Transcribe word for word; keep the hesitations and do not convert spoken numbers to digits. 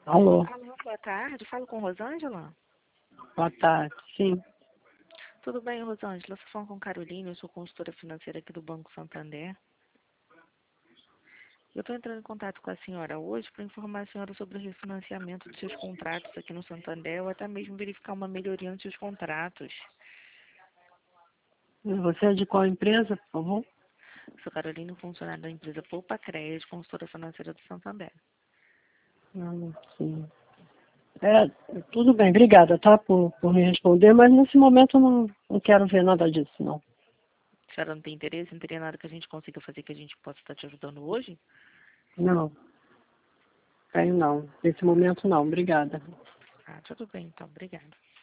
Alô, Alô, boa tarde. Falo com Rosângela? boa tarde. Sim, Tudo bem, Rosângela? Você fala com Carolina, eu sou consultora financeira aqui do Banco Santander. Eu estou entrando em contato com a senhora hoje para informar a senhora sobre o refinanciamento dos seus contratos aqui no Santander ou até mesmo verificar uma melhoria nos seus contratos. você é de qual empresa, por favor? Sou Carolina, funcionária da empresa Poupa Crédito, consultora financeira do Santander. Ah, sim. É, tudo bem, obrigada, tá, por, por me responder, mas nesse momento eu não, não quero ver nada disso, não. A senhora não tem interesse? Não teria nada que a gente consiga fazer que a gente possa estar te ajudando hoje? Não, tenho não. Nesse momento não, obrigada. Ah, tudo bem, então. Obrigada.